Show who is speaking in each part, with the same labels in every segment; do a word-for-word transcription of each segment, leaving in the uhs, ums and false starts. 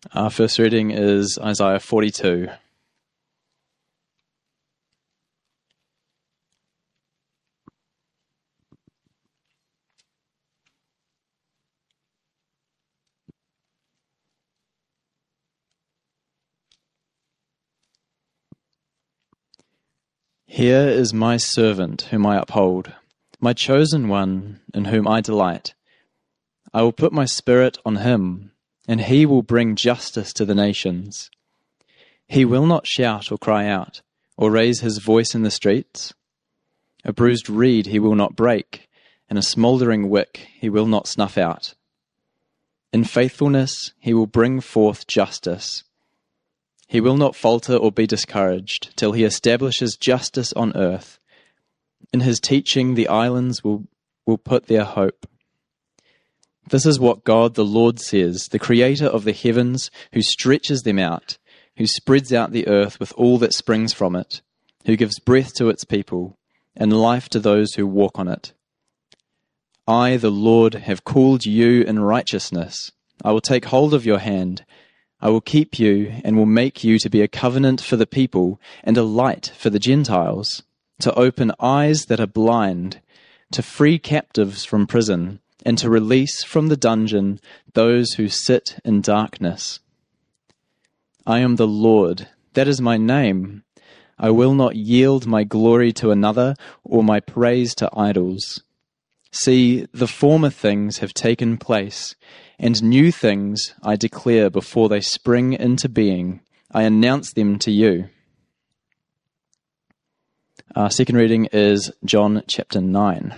Speaker 1: Our first reading is Isaiah forty-two. Here is my servant whom I uphold, my chosen one in whom I delight. I will put my spirit on him, and he will bring justice to the nations. He will not shout or cry out, or raise his voice in the streets. A bruised reed he will not break, and a smouldering wick he will not snuff out. In faithfulness he will bring forth justice. He will not falter or be discouraged till he establishes justice on earth. In his teaching the islands will, will put their hope. This is what God the Lord says, the creator of the heavens, who stretches them out, who spreads out the earth with all that springs from it, who gives breath to its people, and life to those who walk on it. I, the Lord, have called you in righteousness. I will take hold of your hand. I will keep you and will make you to be a covenant for the people and a light for the Gentiles, to open eyes that are blind, to free captives from prison, and to release from the dungeon those who sit in darkness. I am the Lord, that is my name. I will not yield my glory to another or my praise to idols. See, the former things have taken place, and new things I declare before they spring into being. I announce them to you. Our second reading is John chapter nine.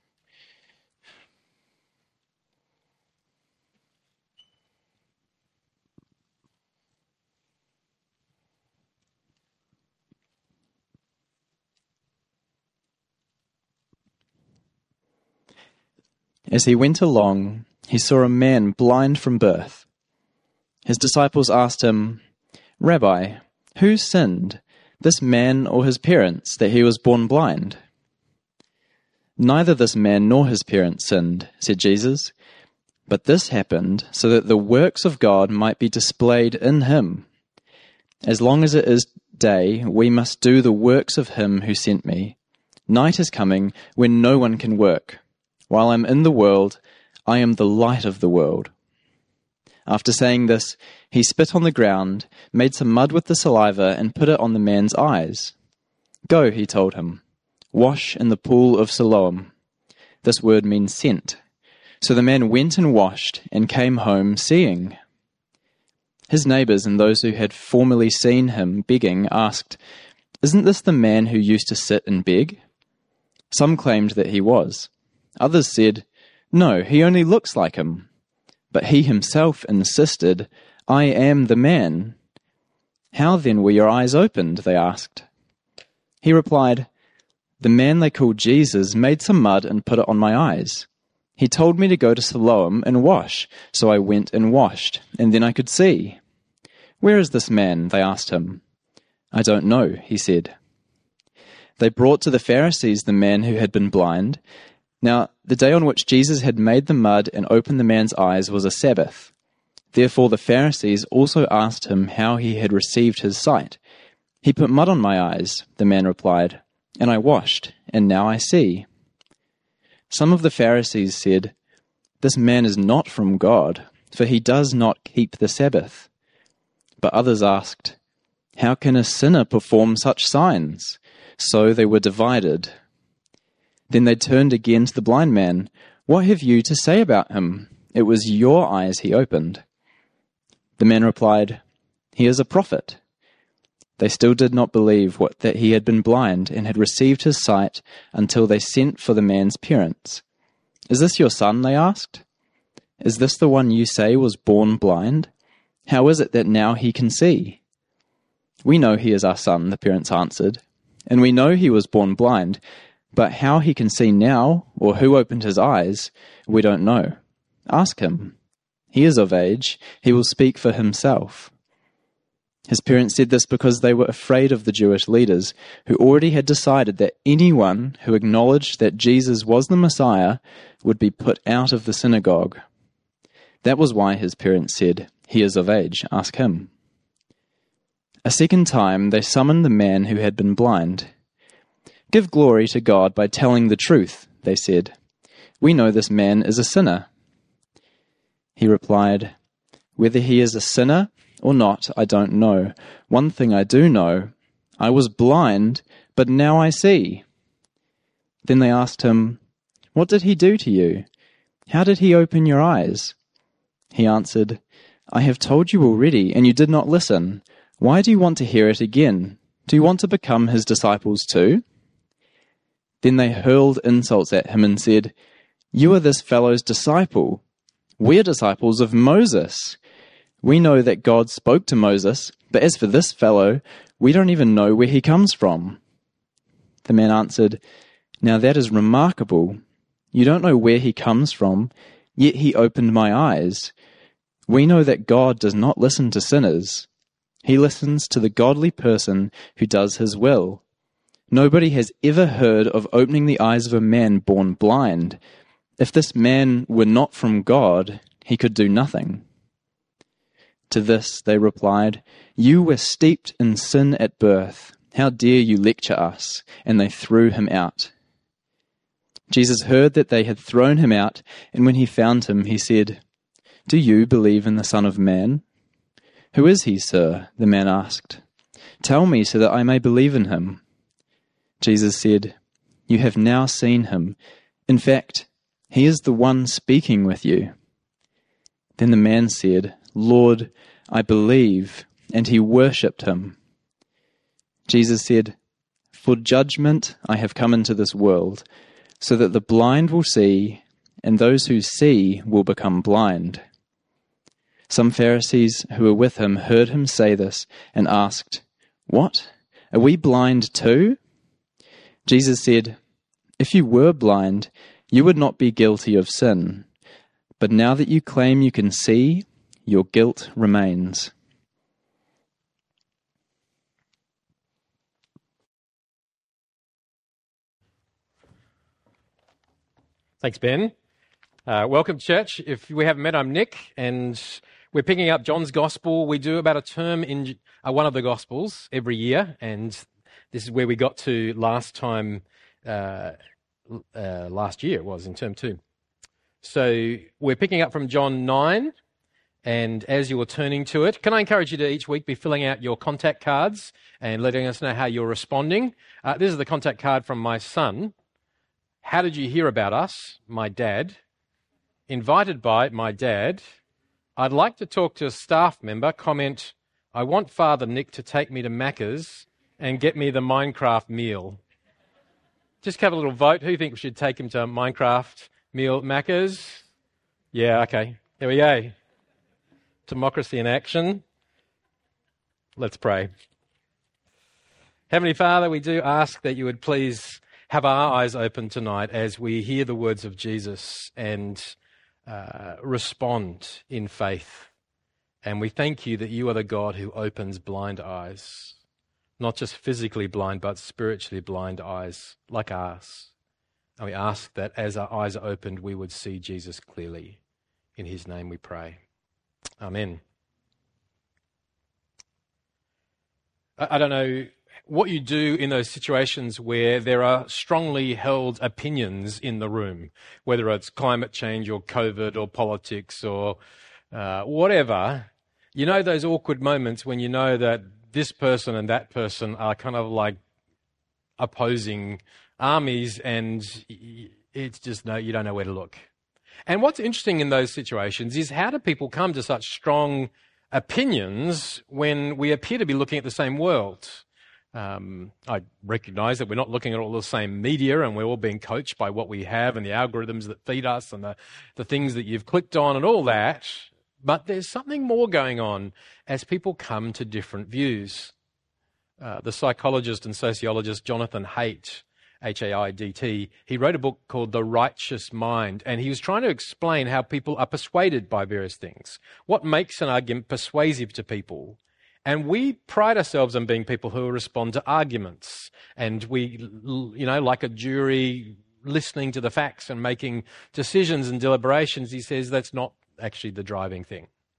Speaker 1: As he went along, he saw a man blind from birth. His disciples asked him, "Rabbi, who sinned, this man or his parents, that he was born blind?" "Neither this man nor his parents sinned," said Jesus, "but this happened so that the works of God might be displayed in him. As long as it is day, we must do the works of him who sent me. Night is coming when no one can work. While I'm in the world, I am the light of the world." After saying this, he spit on the ground, made some mud with the saliva, and put it on the man's eyes. "Go," he told him, "wash in the pool of Siloam." This word means sent. So the man went and washed, and came home seeing. His neighbors and those who had formerly seen him begging asked, "Isn't this the man who used to sit and beg?" Some claimed that he was. Others said, "No, he only looks like him." But he himself insisted, "I am the man." "How then were your eyes opened?" they asked. He replied, "The man they called Jesus made some mud and put it on my eyes. He told me to go to Siloam and wash, so I went and washed, and then I could see." "Where is this man?" they asked him. "I don't know," he said. They brought to the Pharisees the man who had been blind. Now, the day on which Jesus had made the mud and opened the man's eyes was a Sabbath. Therefore the Pharisees also asked him how he had received his sight. "He put mud on my eyes," the man replied, "and I washed, and now I see." Some of the Pharisees said, "This man is not from God, for he does not keep the Sabbath." But others asked, "How can a sinner perform such signs?" So they were divided. Then they turned again to the blind man. "What have you to say about him? It was your eyes he opened." The man replied, "He is a prophet." They still did not believe what, that he had been blind and had received his sight until they sent for the man's parents. "Is this your son?" they asked. "Is this the one you say was born blind? How is it that now he can see?" "We know he is our son," the parents answered, "and we know he was born blind. But how he can see now, or who opened his eyes, we don't know. Ask him. He is of age. He will speak for himself." His parents said this because they were afraid of the Jewish leaders, who already had decided that anyone who acknowledged that Jesus was the Messiah would be put out of the synagogue. That was why his parents said, He is of age. Ask him." A second time they summoned the man who had been blind. "Give glory to God by telling the truth," they said. "We know this man is a sinner." He replied, "Whether he is a sinner or not, I don't know. One thing I do know, I was blind, but now I see." Then they asked him, "What did he do to you? How did he open your eyes?" He answered, "I have told you already, and you did not listen. Why do you want to hear it again? Do you want to become his disciples too?" Then they hurled insults at him and said, "You are this fellow's disciple. We are disciples of Moses. We know that God spoke to Moses, but as for this fellow, we don't even know where he comes from." The man answered, "Now that is remarkable. You don't know where he comes from, yet he opened my eyes. We know that God does not listen to sinners. He listens to the godly person who does his will. Nobody has ever heard of opening the eyes of a man born blind. If this man were not from God, he could do nothing." To this they replied, "You were steeped in sin at birth. How dare you lecture us?" And they threw him out. Jesus heard that they had thrown him out, and when he found him, he said, "Do you believe in the Son of Man?" "Who is he, sir?" the man asked. "Tell me so that I may believe in him." Jesus said, "You have now seen him. In fact, he is the one speaking with you." Then the man said, "Lord, I believe," and he worshipped him. Jesus said, "For judgment I have come into this world, so that the blind will see, and those who see will become blind." Some Pharisees who were with him heard him say this and asked, "What? Are we blind too?" Jesus said, "If you were blind, you would not be guilty of sin. But now that you claim you can see, your guilt remains."
Speaker 2: Thanks, Ben. Uh, welcome, church. If we haven't met, I'm Nick, and we're picking up John's Gospel. We do about a term in uh, one of the Gospels every year, and this is where we got to last time, uh, uh, last year it was, in term two. So we're picking up from John nine, and as you are turning to it, can I encourage you to each week be filling out your contact cards and letting us know how you're responding. Uh, this is the contact card from my son. How did you hear about us? My dad. Invited by my dad. I'd like to talk to a staff member. Comment, I want Father Nick to take me to Macca's and get me the Minecraft meal. Just have a little vote. Who thinks we should take him to a Minecraft meal at Macca's? Yeah, okay. There we go. Democracy in action. Let's pray. Heavenly Father, we do ask that you would please have our eyes open tonight as we hear the words of Jesus and uh, respond in faith. And we thank you that you are the God who opens blind eyes, not just physically blind, but spiritually blind eyes like ours. And we ask that as our eyes are opened, we would see Jesus clearly. In his name we pray. Amen. I, I don't know what you do in those situations where there are strongly held opinions in the room, whether it's climate change or COVID or politics or uh, whatever. You know those awkward moments when you know that this person and that person are kind of like opposing armies, and it's just no, you don't know where to look. And what's interesting in those situations is how do people come to such strong opinions when we appear to be looking at the same world? Um, I recognise that we're not looking at all the same media, and we're all being coached by what we have and the algorithms that feed us and the, the things that you've clicked on and all that. But there's something more going on as people come to different views. Uh, the psychologist and sociologist Jonathan Haidt, H A I D T, he wrote a book called The Righteous Mind, and he was trying to explain how people are persuaded by various things. What makes an argument persuasive to people? And we pride ourselves on being people who respond to arguments. And we, you know, like a jury, listening to the facts and making decisions and deliberations, he says that's not actually the driving thing.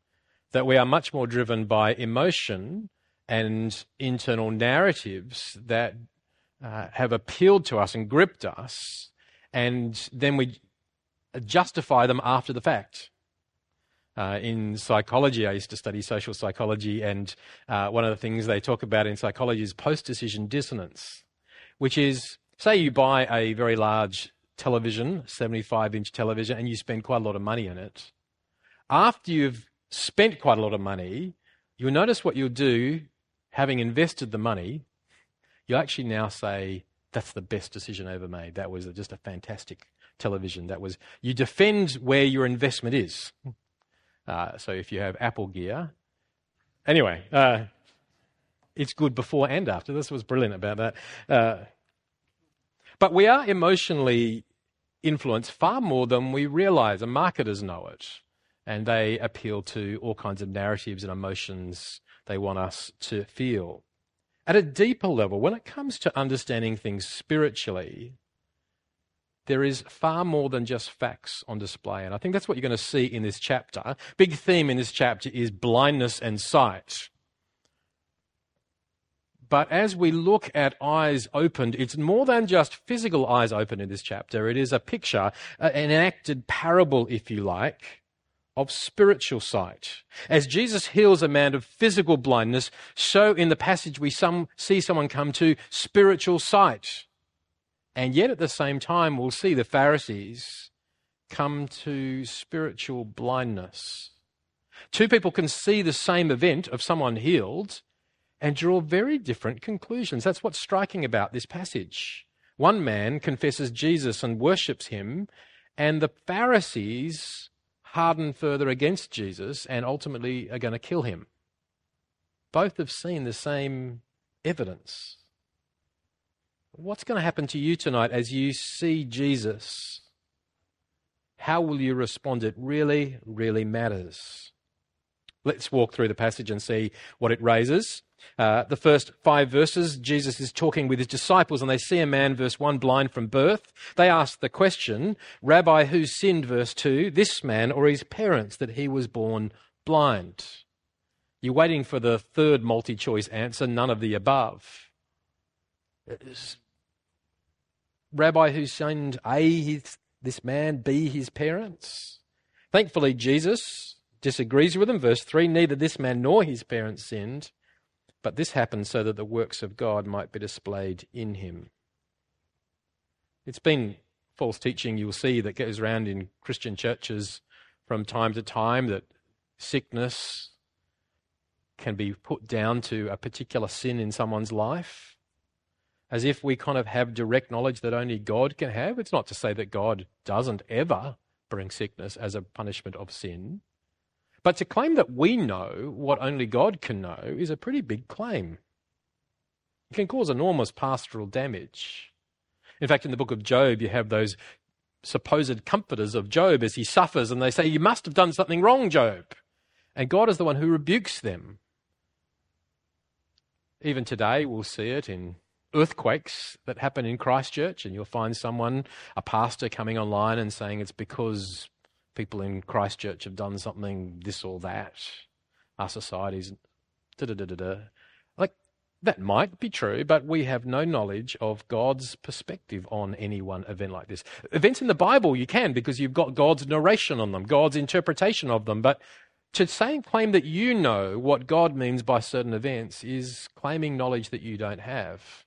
Speaker 2: that we are much more driven by emotion and internal narratives that uh, have appealed to us and gripped us, and then we justify them after the fact. Uh, in psychology, I used to study social psychology, and uh, one of the things they talk about in psychology is post-decision dissonance, which is, say you buy a very large television, seventy-five inch television, and you spend quite a lot of money on it. After you've spent quite a lot of money, you'll notice what you'll do, having invested the money, you'll actually now say, that's the best decision I ever made. That was just a fantastic television. That was, you defend where your investment is. Uh, so if you have Apple gear, anyway, uh, it's good before and after. This was brilliant about that. Uh, but we are emotionally influenced far more than we realize, and marketers know it. And they appeal to all kinds of narratives and emotions they want us to feel. At a deeper level, when it comes to understanding things spiritually, there is far more than just facts on display. And I think that's what you're going to see in this chapter. Big theme in this chapter is blindness and sight. But as we look at eyes opened, it's more than just physical eyes opened in this chapter. It is a picture, an enacted parable, if you like, of spiritual sight. As Jesus heals a man of physical blindness, so in the passage we some, see someone come to spiritual sight. And yet at the same time, we'll see the Pharisees come to spiritual blindness. Two people can see the same event of someone healed and draw very different conclusions. That's what's striking about this passage. One man confesses Jesus and worships him, and the Pharisees harden further against Jesus and ultimately are going to kill him. Both have seen the same evidence. What's going to happen to you tonight as you see Jesus? How will you respond? It really, really matters. Let's walk through the passage and see what it raises. Uh, the first five verses, Jesus is talking with his disciples, and they see a man, verse one, blind from birth. They ask the question, Rabbi, who sinned, verse two, this man or his parents, that he was born blind? You're waiting for the third multi-choice answer, none of the above. Rabbi, who sinned, A, his, this man, B, his parents? Thankfully, Jesus disagrees with them. Verse three, neither this man nor his parents sinned, but this happened so that the works of God might be displayed in him. It's been false teaching, you'll see, that goes around in Christian churches from time to time, that sickness can be put down to a particular sin in someone's life, as if we kind of have direct knowledge that only God can have. It's not to say that God doesn't ever bring sickness as a punishment of sin. But to claim that we know what only God can know is a pretty big claim. It can cause enormous pastoral damage. In fact, in the book of Job, you have those supposed comforters of Job as he suffers, and they say, you must have done something wrong, Job. And God is the one who rebukes them. Even today, we'll see it in earthquakes that happen in Christchurch, and you'll find someone, a pastor, coming online and saying it's because people in Christchurch have done something, this or that. Our society's da-da-da-da-da. Like, that might be true, but we have no knowledge of God's perspective on any one event like this. Events in the Bible you can, because you've got God's narration on them, God's interpretation of them, but to say and claim that you know what God means by certain events is claiming knowledge that you don't have.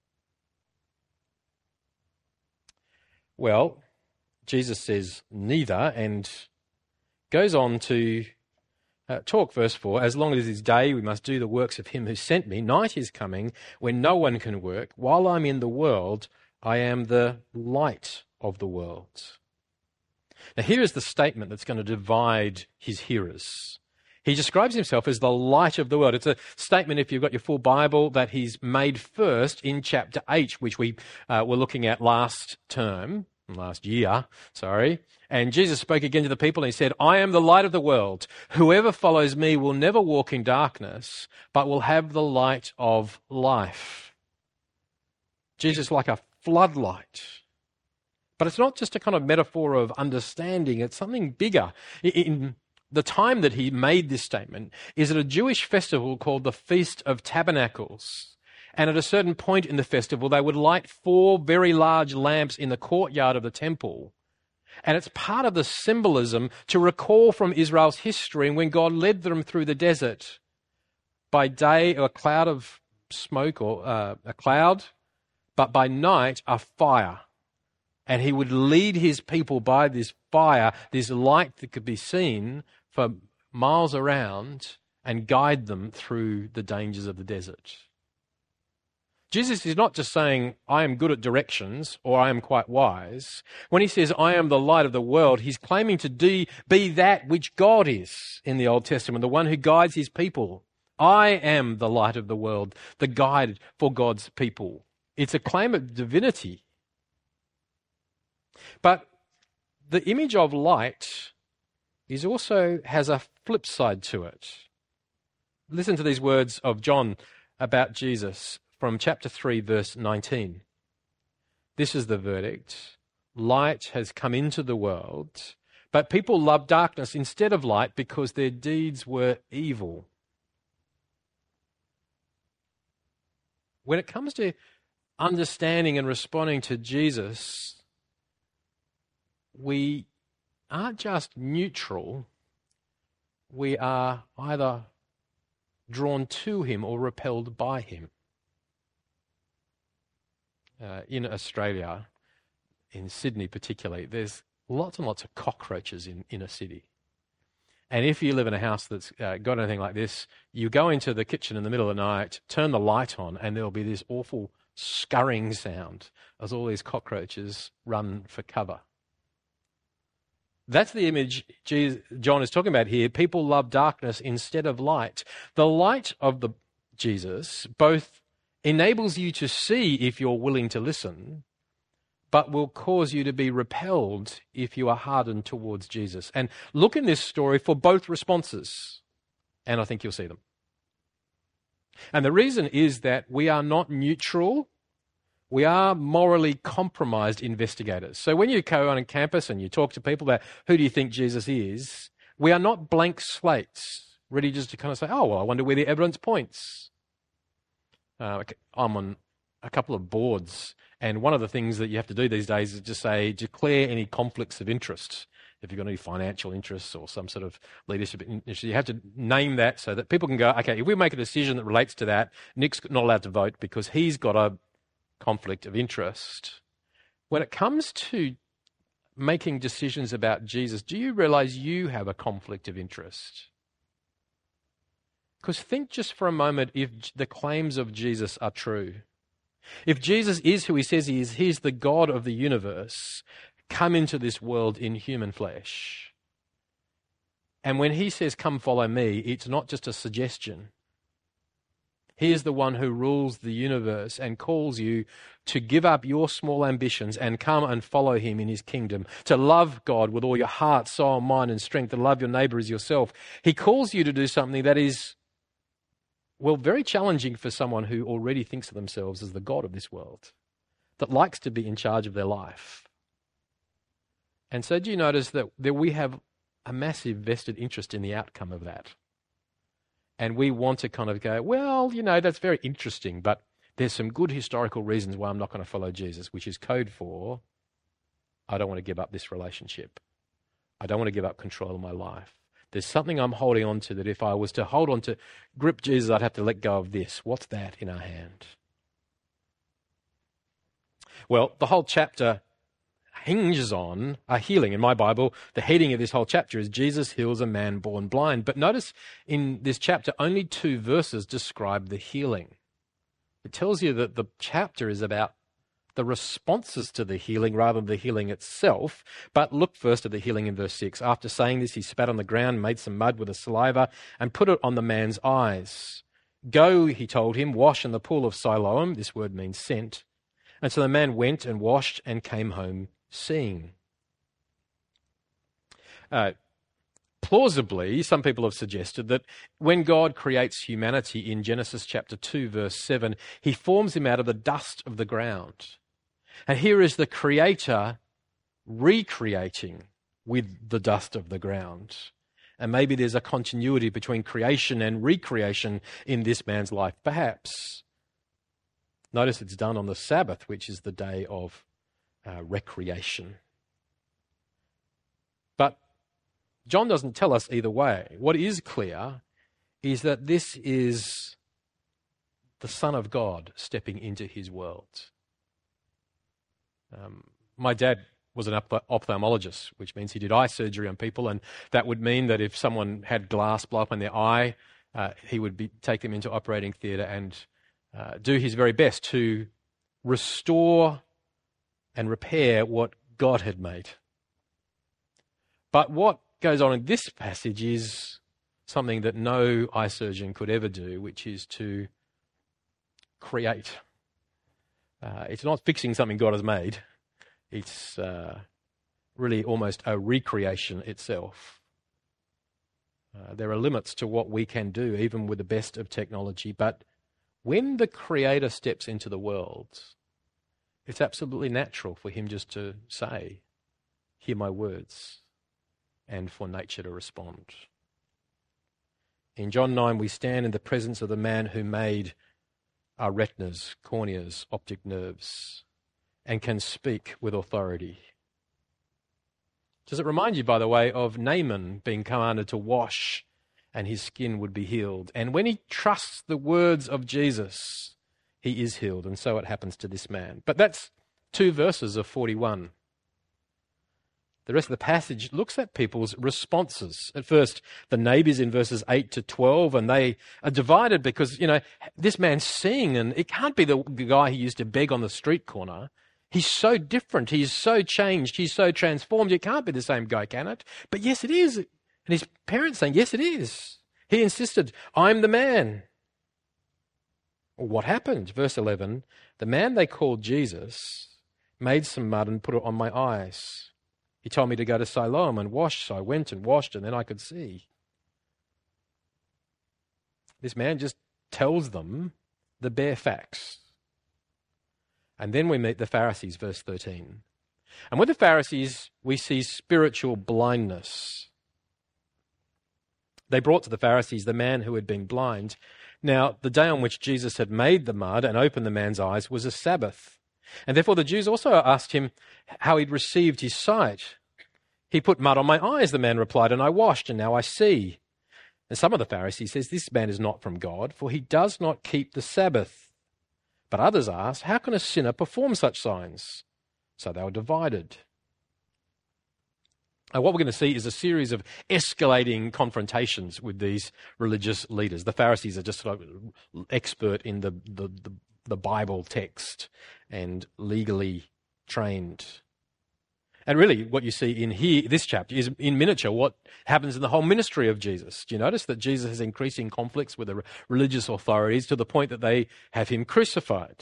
Speaker 2: Well, Jesus says neither, and goes on to uh, talk, verse four, as long as it is day, we must do the works of him who sent me. Night is coming when no one can work. While I'm in the world, I am the light of the world. Now here is the statement that's going to divide his hearers. He describes himself as the light of the world. It's a statement, if you've got your full Bible, that he's made first in chapter eight, which we uh, were looking at last term, last year, sorry. And Jesus spoke again to the people and he said, I am the light of the world. Whoever follows me will never walk in darkness, but will have the light of life. Jesus is like a floodlight. But it's not just a kind of metaphor of understanding. It's something bigger. In the time that he made this statement is at a Jewish festival called the Feast of Tabernacles. And at a certain point in the festival, they would light four very large lamps in the courtyard of the temple. And it's part of the symbolism to recall from Israel's history when God led them through the desert. By day, a cloud of smoke or uh, a cloud, but by night, a fire. And he would lead his people by this fire, this light that could be seen for miles around, and guide them through the dangers of the desert. Jesus is not just saying, I am good at directions, or I am quite wise. When he says, I am the light of the world, he's claiming to de- be that which God is in the Old Testament, the one who guides his people. I am the light of the world, the guide for God's people. It's a claim of divinity. But the image of light is also has a flip side to it. Listen to these words of John about Jesus from chapter three, verse nineteen. This is the verdict. Light has come into the world, but people love darkness instead of light because their deeds were evil. When it comes to understanding and responding to Jesus, we aren't just neutral, we are either drawn to him or repelled by him. Uh, in Australia, in Sydney particularly, there's lots and lots of cockroaches in inner city. And if you live in a house that's uh, got anything like this, you go into the kitchen in the middle of the night, turn the light on, and there'll be this awful scurrying sound as all these cockroaches run for cover. That's the image Jesus, John is talking about here. People love darkness instead of light. The light of the Jesus both enables you to see if you're willing to listen, but will cause you to be repelled if you are hardened towards Jesus. And look in this story for both responses, and I think you'll see them. And the reason is that we are not neutral. We are morally compromised investigators. So when you go on campus and you talk to people about who do you think Jesus is, we are not blank slates, ready just to kind of say, oh, well, I wonder where the evidence points. Uh, I'm on a couple of boards, and one of the things that you have to do these days is just say, declare any conflicts of interest. If you've got any financial interests or some sort of leadership interest, you have to name that so that people can go, okay, if we make a decision that relates to that, Nick's not allowed to vote because he's got a conflict of interest. When it comes to making decisions about Jesus, do you realize you have a conflict of interest? Because think just for a moment if the claims of Jesus are true. If Jesus is who he says he is, he's the God of the universe, come into this world in human flesh. And when he says, come follow me, it's not just a suggestion. He is the one who rules the universe and calls you to give up your small ambitions and come and follow him in his kingdom, to love God with all your heart, soul, mind, and strength, to love your neighbor as yourself. He calls you to do something that is, well, very challenging for someone who already thinks of themselves as the God of this world, that likes to be in charge of their life. And so do you notice that, that we have a massive vested interest in the outcome of that? And we want to kind of go, well, you know, that's very interesting, but there's some good historical reasons why I'm not going to follow Jesus, which is code for, I don't want to give up this relationship. I don't want to give up control of my life. There's something I'm holding on to that if I was to hold on to, grip Jesus, I'd have to let go of this. What's that in our hand? Well, the whole chapter hinges on a healing. In my Bible, the heading of this whole chapter is Jesus heals a man born blind. But notice in this chapter, only two verses describe the healing. It tells you that the chapter is about the responses to the healing rather than the healing itself. But look first at the healing in verse six. After saying this, he spat on the ground, made some mud with the saliva, and put it on the man's eyes. Go, he told him, wash in the pool of Siloam. This word means sent. And so the man went and washed and came home seeing. Uh, plausibly, some people have suggested that when God creates humanity in Genesis chapter two, verse seven, he forms him out of the dust of the ground. And here is the Creator recreating with the dust of the ground. And maybe there's a continuity between creation and recreation in this man's life, perhaps. Notice it's done on the Sabbath, which is the day of uh, recreation. But John doesn't tell us either way. What is clear is that this is the Son of God stepping into his world. Um, my dad was an ophthalmologist, which means he did eye surgery on people, and that would mean that if someone had glass blow up in their eye, uh, he would be, take them into operating theatre and uh, do his very best to restore and repair what God had made. But what goes on in this passage is something that no eye surgeon could ever do, which is to create. Uh, it's not fixing something God has made. It's uh, really almost a recreation itself. Uh, there are limits to what we can do, even with the best of technology. But when the Creator steps into the world, it's absolutely natural for him just to say, "Hear my words," and for nature to respond. In John nine, we stand in the presence of the man who made our retinas, corneas, optic nerves, and can speak with authority. Does it remind you, by the way, of Naaman being commanded to wash and his skin would be healed? And when he trusts the words of Jesus, he is healed, and so it happens to this man. But that's two verses of forty-one. The rest of the passage looks at people's responses. At first, the neighbours in verses eight to twelve, and they are divided because, you know, this man's seeing, and it can't be the guy who used to beg on the street corner. He's so different. He's so changed. He's so transformed. It can't be the same guy, can it? But yes, it is. And his parents saying, yes, it is. He insisted, I'm the man. Well, what happened? Verse eleven, the man they called Jesus made some mud and put it on my eyes. He told me to go to Siloam and wash, so I went and washed, and then I could see. This man just tells them the bare facts. And then we meet the Pharisees, verse thirteen. And with the Pharisees, we see spiritual blindness. They brought to the Pharisees the man who had been blind. Now, the day on which Jesus had made the mud and opened the man's eyes was a Sabbath. And therefore the Jews also asked him how he'd received his sight. He put mud on my eyes, the man replied, and I washed, and now I see. And some of the Pharisees says, this man is not from God, for he does not keep the Sabbath. But others asked, how can a sinner perform such signs? So they were divided. Now, what we're going to see is a series of escalating confrontations with these religious leaders. The Pharisees are just sort of expert in the, the, the, the Bible text and legally trained. And really what you see in here, this chapter, is in miniature what happens in the whole ministry of Jesus. Do you notice that Jesus has increasing conflicts with the religious authorities to the point that they have him crucified?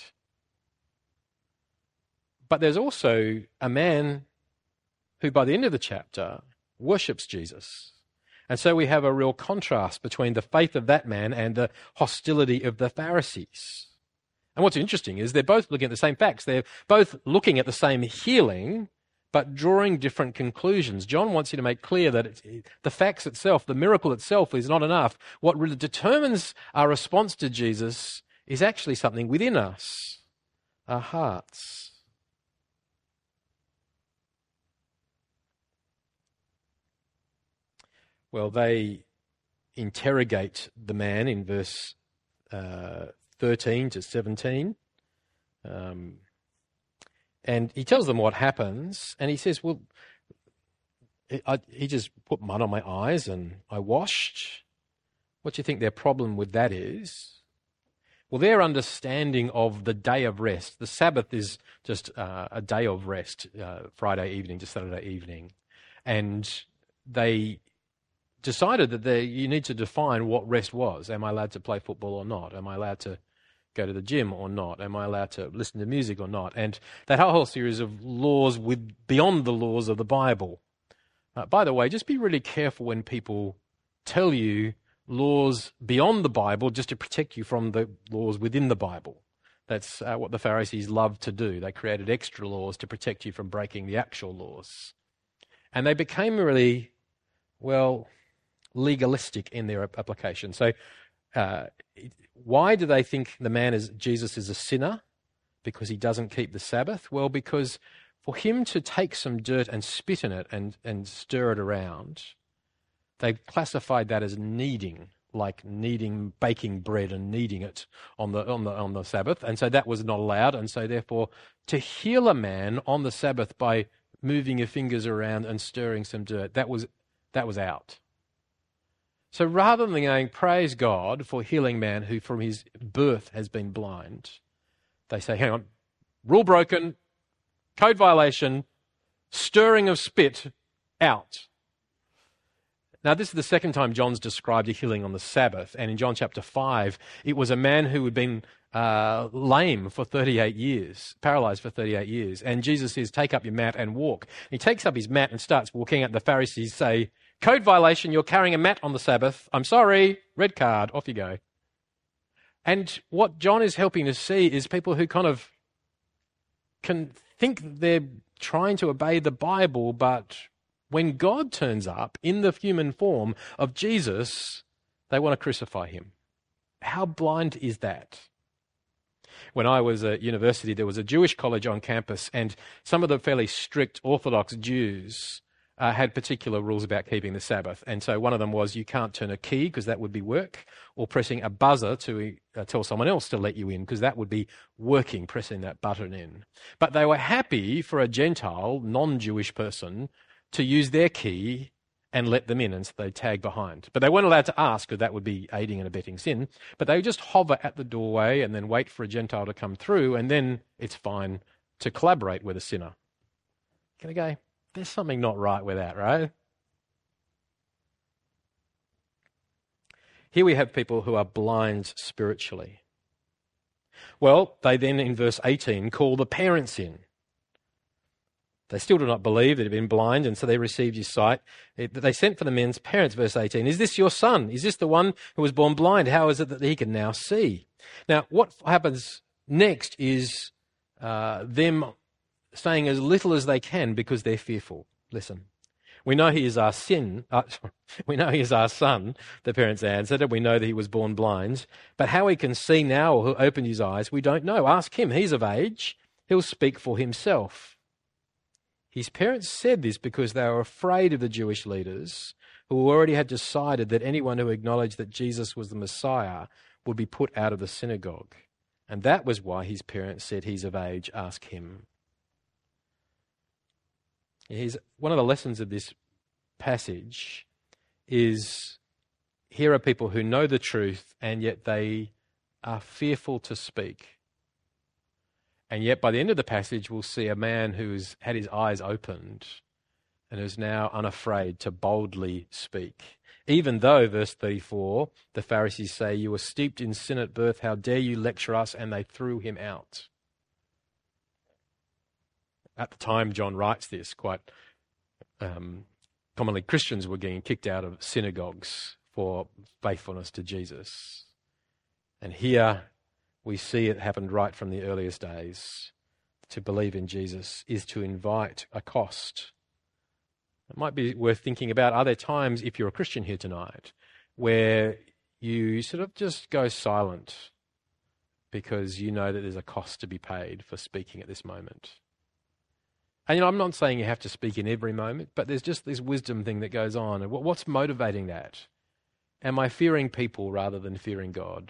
Speaker 2: But there's also a man who by the end of the chapter worships Jesus. And so we have a real contrast between the faith of that man and the hostility of the Pharisees. And what's interesting is they're both looking at the same facts. They're both looking at the same healing, but drawing different conclusions. John wants you to make clear that it's, the facts itself, the miracle itself is not enough. What really determines our response to Jesus is actually something within us, our hearts. Well, they interrogate the man in verse uh, thirteen to seventeen. Um, and he tells them what happens. And he says, well, I, he just put mud on my eyes and I washed. What do you think their problem with that is? Well, their understanding of the day of rest, the Sabbath is just uh, a day of rest, uh, Friday evening to Saturday evening. And they decided that they, you need to define what rest was. Am I allowed to play football or not? Am I allowed to go to the gym or not? Am I allowed to listen to music or not? And that whole series of laws with beyond the laws of the Bible. Uh, by the way, just be really careful when people tell you laws beyond the Bible just to protect you from the laws within the Bible. That's uh, what the Pharisees loved to do. They created extra laws to protect you from breaking the actual laws. And they became really, well, legalistic in their application. So uh, why do they think the man is Jesus is a sinner? Because he doesn't keep the Sabbath? Well, because for him to take some dirt and spit in it and, and stir it around, they classified that as kneading, like kneading, baking bread and kneading it on the on the on the Sabbath, and so that was not allowed. And so, therefore, to heal a man on the Sabbath by moving your fingers around and stirring some dirt, that was that was out. So, rather than going, praise God for healing man who from his birth has been blind, they say, hang on, rule broken, code violation, stirring of spit, out. Now, this is the second time John's described a healing on the Sabbath, and in John chapter five, it was a man who had been uh, lame for thirty-eight years, paralyzed for thirty-eight years, and Jesus says, take up your mat and walk. He takes up his mat and starts walking, and the Pharisees say, code violation, you're carrying a mat on the Sabbath. I'm sorry, red card, off you go. And what John is helping to see is people who kind of can think they're trying to obey the Bible, but when God turns up in the human form of Jesus, they want to crucify him. How blind is that? When I was at university, there was a Jewish college on campus, and some of the fairly strict Orthodox Jews uh, had particular rules about keeping the Sabbath. And so one of them was you can't turn a key because that would be work, or pressing a buzzer to uh, tell someone else to let you in because that would be working, pressing that button in. But they were happy for a Gentile, non-Jewish person to use their key and let them in, and so they tag behind. But they weren't allowed to ask, because that would be aiding and abetting sin. But they would just hover at the doorway and then wait for a Gentile to come through, and then it's fine to collaborate with a sinner. Can I go, there's something not right with that, right? Here we have people who are blind spiritually. Well, they then, in verse eighteen, call the parents in. They still do not believe that he had been blind, and so they received his sight. They sent for the men's parents, verse eighteen. Is this your son? Is this the one who was born blind? How is it that he can now see? Now, what happens next is uh, them saying as little as they can because they're fearful. Listen, we know he is our sin. Uh, we know he is our son, the parents answered, and we know that he was born blind. But how he can see now or who opened his eyes, we don't know. Ask him. He's of age. He'll speak for himself. His parents said this because they were afraid of the Jewish leaders who already had decided that anyone who acknowledged that Jesus was the Messiah would be put out of the synagogue. And that was why his parents said, he's of age, ask him. Here's one of the lessons of this passage is here are people who know the truth and yet they are fearful to speak. And yet by the end of the passage, we'll see a man who's had his eyes opened and is now unafraid to boldly speak. Even though, verse thirty-four, the Pharisees say, you were steeped in sin at birth, how dare you lecture us? And they threw him out. At the time John writes this, quite um, commonly Christians were getting kicked out of synagogues for faithfulness to Jesus. And here we see it happened right from the earliest days. To believe in Jesus is to invite a cost. It might be worth thinking about, are there times, if you're a Christian here tonight, where you sort of just go silent because you know that there's a cost to be paid for speaking at this moment? And you know, I'm not saying you have to speak in every moment, but there's just this wisdom thing that goes on. And what's motivating that? Am I fearing people rather than fearing God?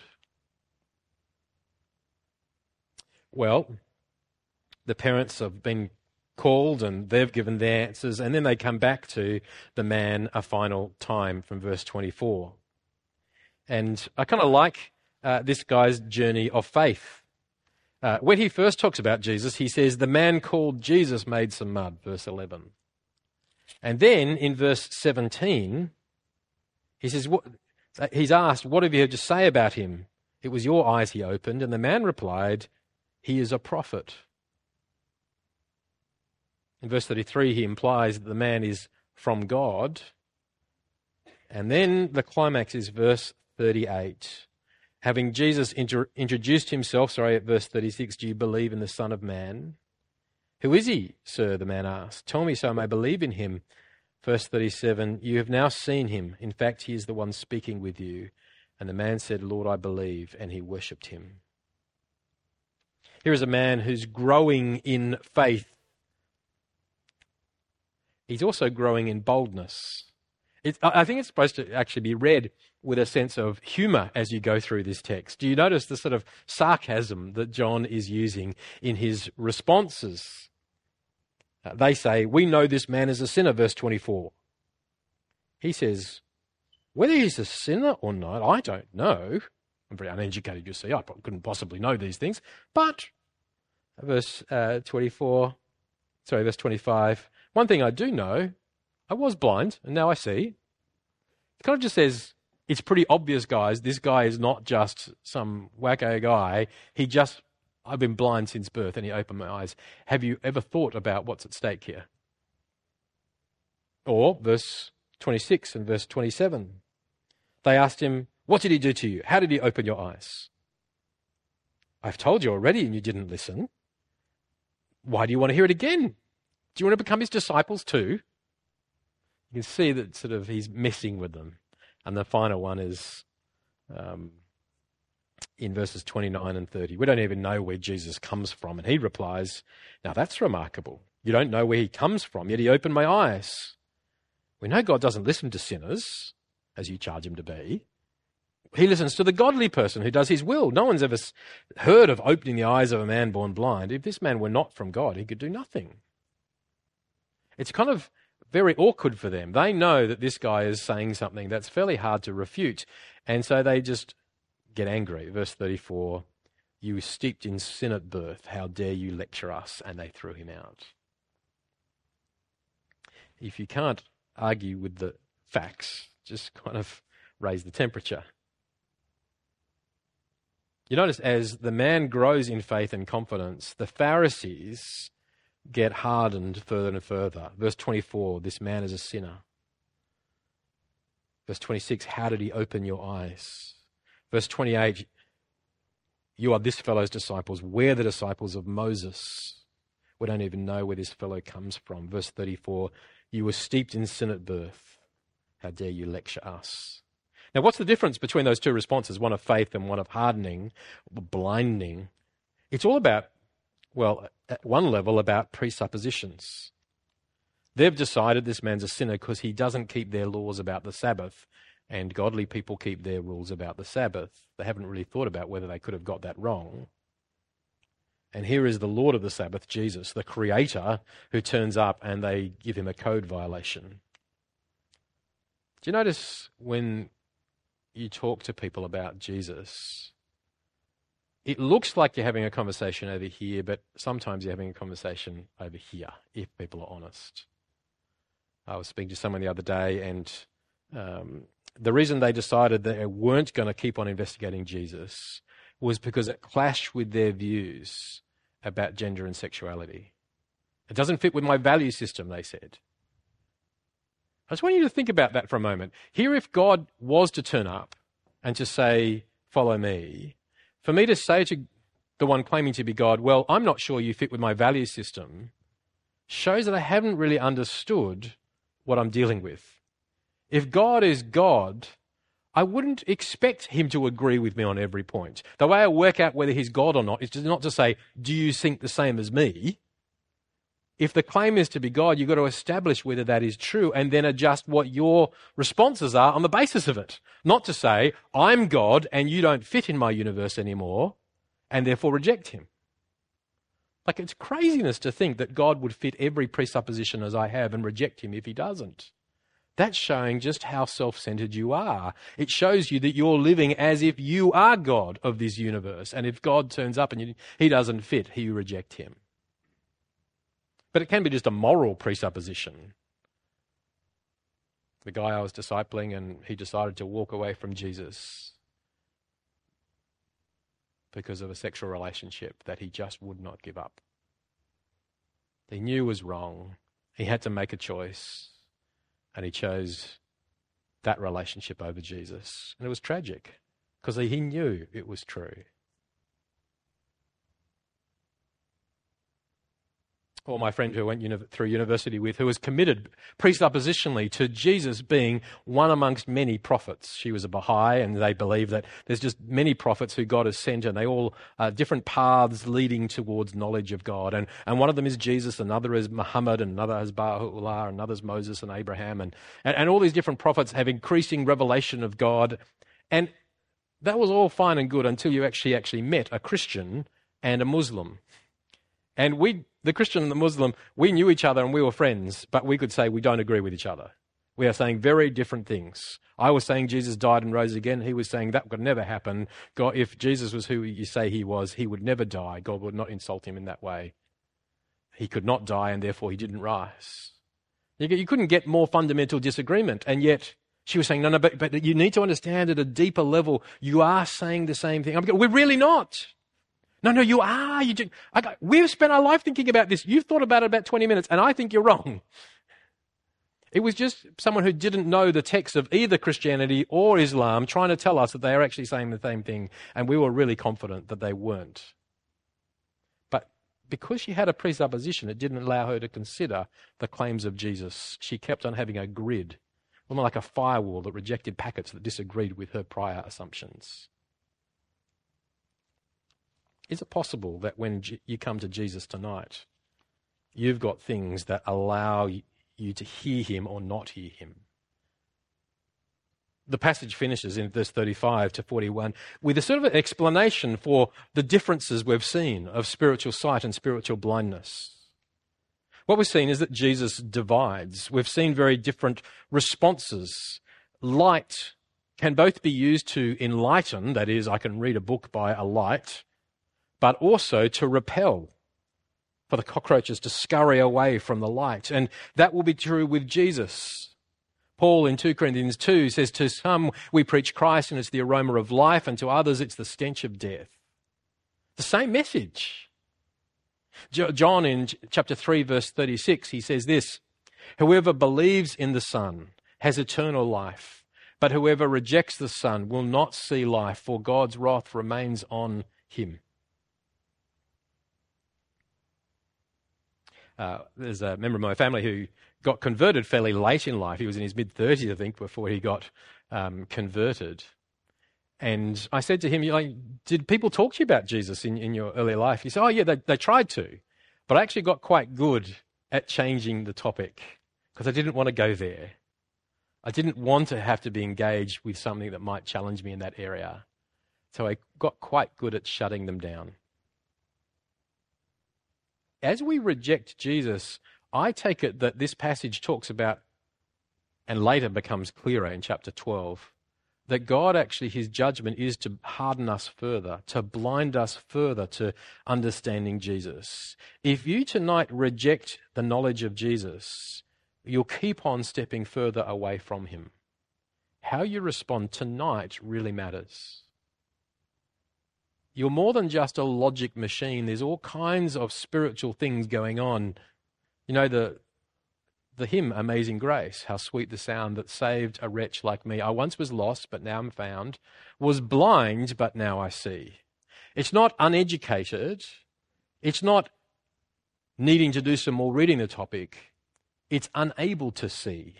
Speaker 2: Well, the parents have been called and they've given their answers, and then they come back to the man a final time from verse twenty-four. And I kind of like uh, this guy's journey of faith. Uh, when he first talks about Jesus, he says, the man called Jesus made some mud, verse eleven. And then in verse seventeen, he says, what, he's asked, what have you to say about him? It was your eyes he opened. And the man replied, he is a prophet. In verse thirty-three, he implies that the man is from God. And then the climax is verse thirty-eight. Having Jesus inter- introduced himself, sorry, at verse thirty-six, do you believe in the Son of Man? Who is he, sir, the man asked. Tell me so I may believe in him. Verse thirty-seven, you have now seen him. In fact, he is the one speaking with you. And the man said, Lord, I believe, and he worshipped him. Here is a man who's growing in faith. He's also growing in boldness. It, I think it's supposed to actually be read with a sense of humour as you go through this text. Do you notice the sort of sarcasm that John is using in his responses? Uh, they say, we know this man is a sinner, verse twenty-four. He says, whether he's a sinner or not, I don't know. I'm very uneducated, you see. I couldn't possibly know these things. But, verse uh, twenty-four, sorry, verse twenty-five, one thing I do know, I was blind, and now I see. It kind of just says, it's pretty obvious, guys, this guy is not just some wacko guy. He just, I've been blind since birth, and he opened my eyes. Have you ever thought about what's at stake here? Or, verse twenty-six and verse twenty-seven, they asked him, what did he do to you? How did he open your eyes? I've told you already, and you didn't listen. Why do you want to hear it again? Do you want to become his disciples too? You can see that sort of he's messing with them. And the final one is um, in verses twenty-nine and thirty. We don't even know where Jesus comes from. And he replies, now that's remarkable. You don't know where he comes from, yet he opened my eyes. We know God doesn't listen to sinners, as you charge him to be. He listens to the godly person who does his will. No one's ever heard of opening the eyes of a man born blind. If this man were not from God, he could do nothing. It's kind of very awkward for them. They know that this guy is saying something that's fairly hard to refute. And so they just get angry. Verse thirty-four, you were steeped in sin at birth. How dare you lecture us? And they threw him out. If you can't argue with the facts, just kind of raise the temperature. You notice as the man grows in faith and confidence, the Pharisees get hardened further and further. Verse twenty-four, this man is a sinner. Verse twenty-six, how did he open your eyes? Verse twenty-eight, you are this fellow's disciples. We're the disciples of Moses. We don't even know where this fellow comes from. Verse thirty-four, you were steeped in sin at birth. How dare you lecture us? Now, what's the difference between those two responses, one of faith and one of hardening, blinding? It's all about, well, at one level, about presuppositions. They've decided this man's a sinner because he doesn't keep their laws about the Sabbath, and godly people keep their rules about the Sabbath. They haven't really thought about whether they could have got that wrong. And here is the Lord of the Sabbath, Jesus, the Creator, who turns up and they give him a code violation. Do you notice when you talk to people about Jesus, it looks like you're having a conversation over here, but sometimes you're having a conversation over here, if people are honest. I was speaking to someone the other day, and um, the reason they decided that they weren't going to keep on investigating Jesus was because it clashed with their views about gender and sexuality. It doesn't fit with my value system, they said. I just want you to think about that for a moment. Here, if God was to turn up and to say, follow me, for me to say to the one claiming to be God, well, I'm not sure you fit with my value system, shows that I haven't really understood what I'm dealing with. If God is God, I wouldn't expect him to agree with me on every point. The way I work out whether he's God or not is just not to say, do you think the same as me? If the claim is to be God, you've got to establish whether that is true and then adjust what your responses are on the basis of it. Not to say, I'm God and you don't fit in my universe anymore and therefore reject him. Like, it's craziness to think that God would fit every presupposition as I have and reject him if he doesn't. That's showing just how self-centered you are. It shows you that you're living as if you are God of this universe. And if God turns up and you, he doesn't fit, you reject him. But it can be just a moral presupposition. The guy I was discipling, and he decided to walk away from Jesus because of a sexual relationship that he just would not give up. He knew was wrong. He had to make a choice, and he chose that relationship over Jesus. And it was tragic because he knew it was true. or my friend who I went uni- through university with, who was committed presuppositionally to Jesus being one amongst many prophets. She was a Baha'i, and they believe that there's just many prophets who God has sent, and they all are different paths leading towards knowledge of God. And, and one of them is Jesus, another is Muhammad, and another is Baha'u'llah, another is Moses and Abraham, and, and, and all these different prophets have increasing revelation of God. And that was all fine and good until you actually actually met a Christian and a Muslim. And we, the Christian and the Muslim, we knew each other and we were friends, but we could say we don't agree with each other. We are saying very different things. I was saying Jesus died and rose again. He was saying that could never happen. God, if Jesus was who you say he was, he would never die. God would not insult him in that way. He could not die, and therefore he didn't rise. You, you couldn't get more fundamental disagreement, and yet she was saying, no, no, but, but you need to understand at a deeper level, you are saying the same thing. I'm going, we're really not. No, no, you are. You do. I got, we've spent our life thinking about this. You've thought about it about twenty minutes, and I think you're wrong. It was just someone who didn't know the text of either Christianity or Islam trying to tell us that they are actually saying the same thing, and we were really confident that they weren't. But because she had a presupposition, it didn't allow her to consider the claims of Jesus. She kept on having a grid, almost like a firewall that rejected packets that disagreed with her prior assumptions. Is it possible that when you come to Jesus tonight, you've got things that allow you to hear him or not hear him? The passage finishes in verse thirty-five to forty-one with a sort of an explanation for the differences we've seen of spiritual sight and spiritual blindness. What we've seen is that Jesus divides. We've seen very different responses. Light can both be used to enlighten, that is, I can read a book by a light, but also to repel, for the cockroaches to scurry away from the light. And that will be true with Jesus. Paul in two Corinthians two says, to some we preach Christ and it's the aroma of life, and to others it's the stench of death. The same message. John in chapter three verse thirty-six, he says this, whoever believes in the Son has eternal life, but whoever rejects the Son will not see life, for God's wrath remains on him. Uh, there's a member of my family who got converted fairly late in life. He was in his mid-thirties, I think, before he got um, converted. And I said to him, like, did people talk to you about Jesus in, in your early life? He said, oh, yeah, they, they tried to. But I actually got quite good at changing the topic because I didn't want to go there. I didn't want to have to be engaged with something that might challenge me in that area. So I got quite good at shutting them down. As we reject Jesus, I take it that this passage talks about, and later becomes clearer in chapter twelve, that God actually, his judgment is to harden us further, to blind us further to understanding Jesus. If you tonight reject the knowledge of Jesus, you'll keep on stepping further away from him. How you respond tonight really matters. You're more than just a logic machine. There's all kinds of spiritual things going on. You know, the the hymn, Amazing Grace, how sweet the sound that saved a wretch like me. I once was lost, but now I'm found. Was blind, but now I see. It's not uneducated. It's not needing to do some more reading the topic. It's unable to see.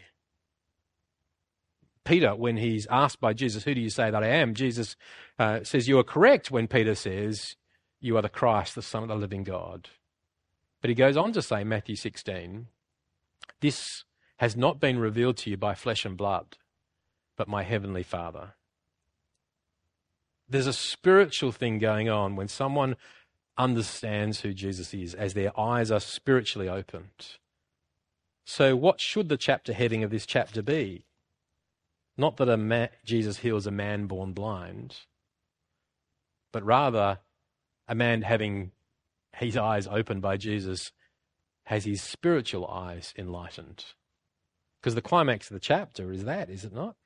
Speaker 2: Peter, when he's asked by Jesus, who do you say that I am? Jesus uh, says, you are correct when Peter says, you are the Christ, the Son of the living God. But he goes on to say, Matthew sixteen, this has not been revealed to you by flesh and blood, but my heavenly Father. There's a spiritual thing going on when someone understands who Jesus is, as their eyes are spiritually opened. So what should the chapter heading of this chapter be? Not that a man, Jesus heals a man born blind, but rather a man having his eyes opened by Jesus has his spiritual eyes enlightened. Because the climax of the chapter is that, is it not?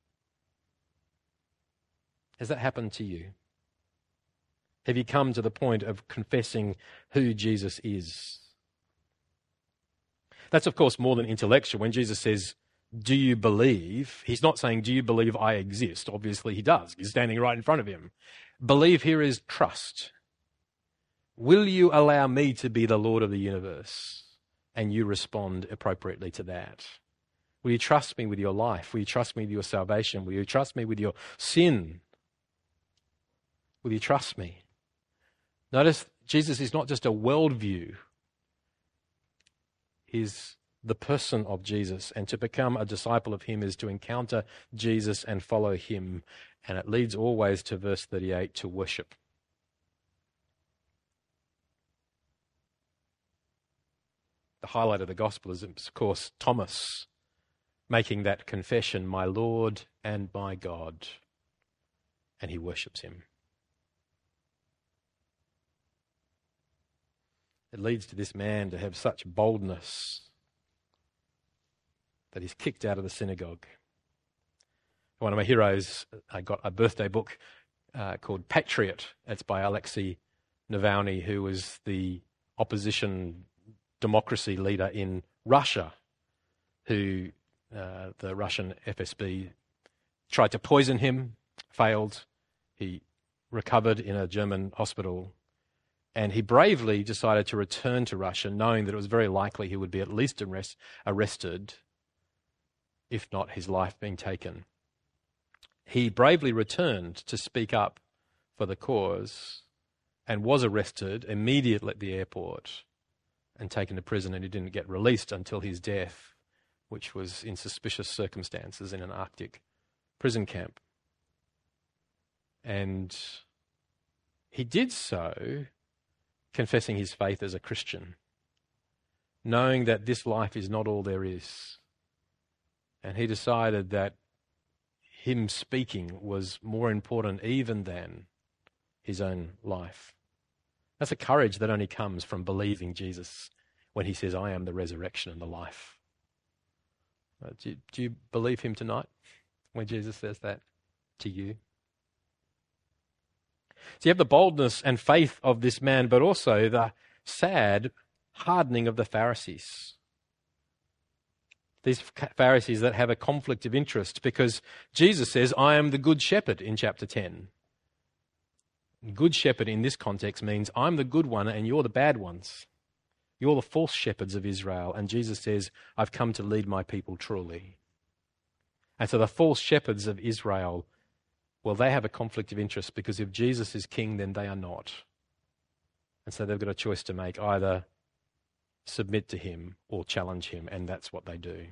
Speaker 2: Has that happened to you? Have you come to the point of confessing who Jesus is? That's, of course, more than intellectual. When Jesus says, do you believe? He's not saying, do you believe I exist? Obviously he does. He's standing right in front of him. Believe here is trust. Will you allow me to be the Lord of the universe? And you respond appropriately to that. Will you trust me with your life? Will you trust me with your salvation? Will you trust me with your sin? Will you trust me? Notice Jesus is not just a worldview. He's the person of Jesus. And to become a disciple of him is to encounter Jesus and follow him. And it leads always to verse thirty-eight, to worship. The highlight of the gospel is, of course, Thomas making that confession, my Lord and my God. And he worships him. It leads to this man to have such boldness that he's kicked out of the synagogue. One of my heroes, I got a birthday book uh, called Patriot. It's by Alexei Navalny, who was the opposition democracy leader in Russia, who uh, the Russian F S B tried to poison him, failed. He recovered in a German hospital, and he bravely decided to return to Russia, knowing that it was very likely he would be at least arrest, arrested, if not his life being taken. He bravely returned to speak up for the cause and was arrested immediately at the airport and taken to prison, and he didn't get released until his death, which was in suspicious circumstances in an Arctic prison camp. And he did so confessing his faith as a Christian, knowing that this life is not all there is. And he decided that him speaking was more important even than his own life. That's a courage that only comes from believing Jesus when he says, I am the resurrection and the life. Uh, do, you, do you believe him tonight when Jesus says that to you? So you have the boldness and faith of this man, but also the sad hardening of the Pharisees. These Pharisees that have a conflict of interest, because Jesus says, I am the good shepherd in chapter ten. Good shepherd in this context means I'm the good one and you're the bad ones. You're the false shepherds of Israel. And Jesus says, I've come to lead my people truly. And so the false shepherds of Israel, well, they have a conflict of interest, because if Jesus is king, then they are not. And so they've got a choice to make, either submit to him or challenge him, and that's what they do.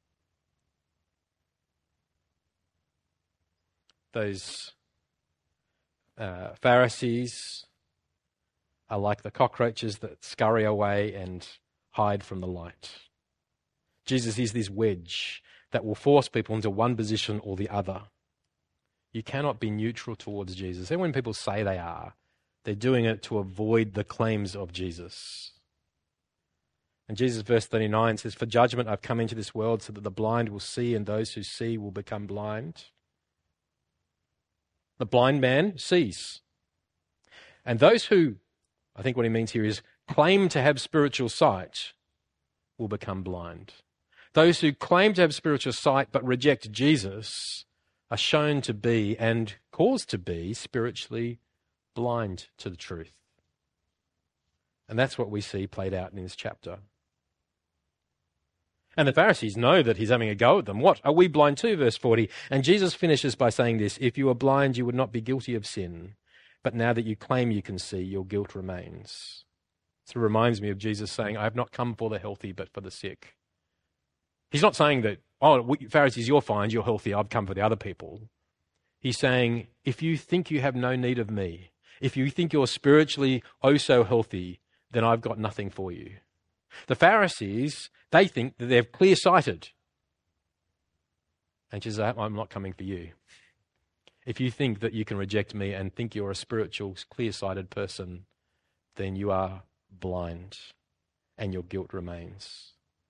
Speaker 2: Those uh, Pharisees are like the cockroaches that scurry away and hide from the light. Jesus is this wedge that will force people into one position or the other. You cannot be neutral towards Jesus. And when people say they are, they're doing it to avoid the claims of Jesus. And Jesus, verse thirty-nine, says, for judgment I've come into this world so that the blind will see and those who see will become blind. The blind man sees. And those who, I think what he means here is, claim to have spiritual sight will become blind. Those who claim to have spiritual sight but reject Jesus are shown to be and caused to be spiritually blind to the truth. And that's what we see played out in this chapter. And the Pharisees know that he's having a go at them. What? Are we blind too? Verse forty. And Jesus finishes by saying this, if you were blind, you would not be guilty of sin. But now that you claim you can see, your guilt remains. So it reminds me of Jesus saying, I have not come for the healthy, but for the sick. He's not saying that, oh, Pharisees, you're fine, you're healthy, I've come for the other people. He's saying, if you think you have no need of me, if you think you're spiritually oh so healthy, then I've got nothing for you. The Pharisees, they think that they're clear-sighted. And Jesus says, I'm not coming for you. If you think that you can reject me and think you're a spiritual, clear-sighted person, then you are blind and your guilt remains.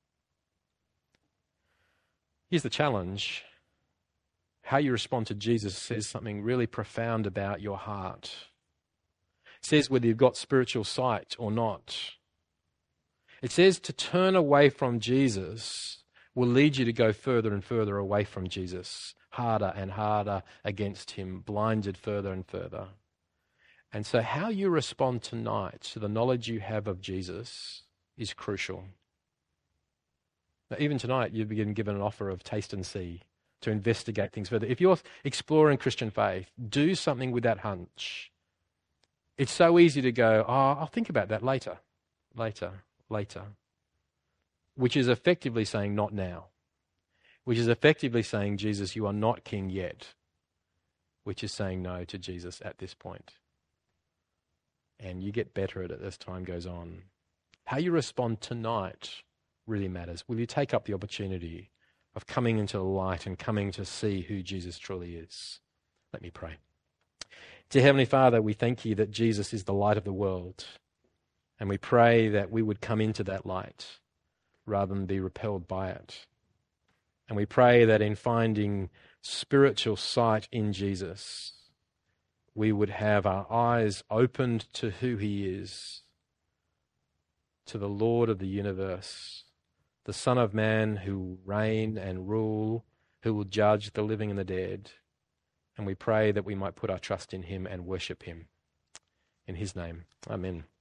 Speaker 2: Here's the challenge. How you respond to Jesus says something really profound about your heart. It says whether you've got spiritual sight or not. It says to turn away from Jesus will lead you to go further and further away from Jesus, harder and harder against him, blinded further and further. And so how you respond tonight to the knowledge you have of Jesus is crucial. Now, even tonight, you've been given an offer of taste and see to investigate things further. If you're exploring Christian faith, do something with that hunch. It's so easy to go, oh, I'll think about that later, later, later, which is effectively saying not now, which is effectively saying, Jesus, you are not king yet, which is saying no to Jesus at this point. And you get better at it as time goes on. How you respond tonight really matters. Will you take up the opportunity of coming into the light and coming to see who Jesus truly is? Let me pray. Dear Heavenly Father, we thank you that Jesus is the light of the world. And we pray that we would come into that light rather than be repelled by it. And we pray that in finding spiritual sight in Jesus, we would have our eyes opened to who he is, to the Lord of the universe, the Son of Man who will reign and rule, who will judge the living and the dead. And we pray that we might put our trust in him and worship him. In his name, amen.